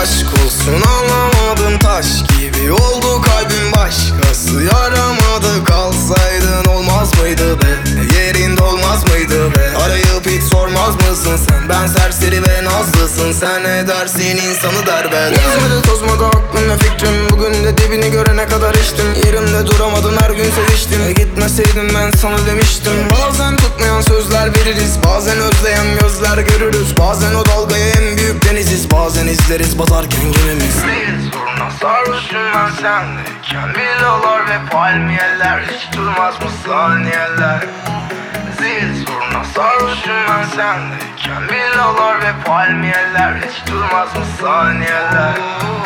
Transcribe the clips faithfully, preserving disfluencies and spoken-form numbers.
Aşk olsun anlamadım, taş gibi oldu kalbim, başkası yaramadı. Kalsaydın olmaz mıydı be, yerinde olmaz mıydı be? Arayıp hiç sormaz mısın sen? Ben serseri ve nazlısın, sen ne dersin insanı derbeder. Gezmedi tozmadı aklım ve fikrim, bugün de dibini görene kadar içtim. Yerimde duramadın, her gün seviştim. E gitmeseydin ben sana demiştim. Bazen tutmayan sözler veririz, bazen özleyen gözler görürüz. Bazen o dalgaya en büyük deniziz, bazen izleriz batarken gemimiz. Değil soruna sarhoşum ben sendeyken, villalar ve palmiyeler, hiç durmaz mı saniyeler? Zil soruna sarhoşum ben sendeyken, villalar ve palmiyeler, hiç durmaz mı saniyeler?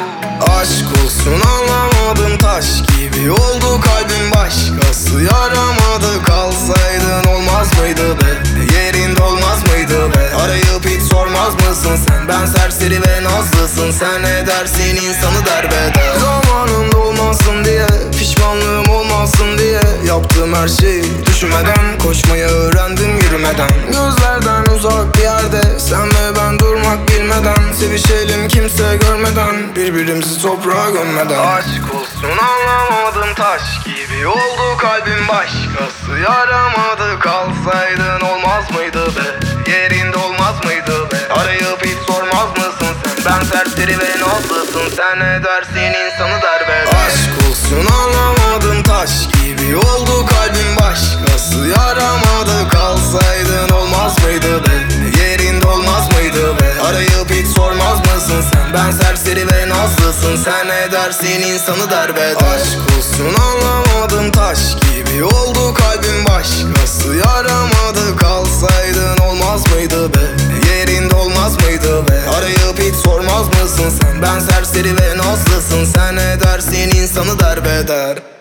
Aşk olsun anlamadım, taş gibi oldu kalbim, başkası yaramadı. Kalsaydın olmaz mıydı be, yerinde olmaz mıydı be? Arayıp hiç sormaz mısın sen? Ben serseri ve nazlısın, sen ne dersin insanı derbeder. Zamanında olmasın diye, pişmanlığım olmasın diye yaptığım her şeyi düşünmeden, koşmayı öğrendim yürümeden. Gözlerden uzak bir yerde, sen ve ben durmak bilmeden, sevişelim kimse görmeden, birbirimizi toprağa gömmeden. Aşk olsun anlamadım, taş gibi oldu kalbim, başkası yaramadı. Kalsaydın olmaz mıydı be, yerinde olmaz mıydı be? Arayıp hiç sormaz mısın sen? Ben serseri ve nazlısın, sen ne dersin insanı derbeder. Aşk olsun anlamadım, taş gibi oldu kalbim, başkası yaramadı. Kalsaydın olmaz mıydı be, yerinde olmaz mıydı be? Arayıp hiç sormaz mısın sen? Ben serseri ve nazlısın, sen ne dersin insanı derbeder. Aşk olsun anlamadım, taş gibi oldu kalbim, başkası yaramadı. Kalsaydın olmaz mıydı be, yerinde olmaz mıydı be? Arayıp hiç sormaz mısın sen? Ben serseri ve nazlısın, sen ne dersin insanı derbeder.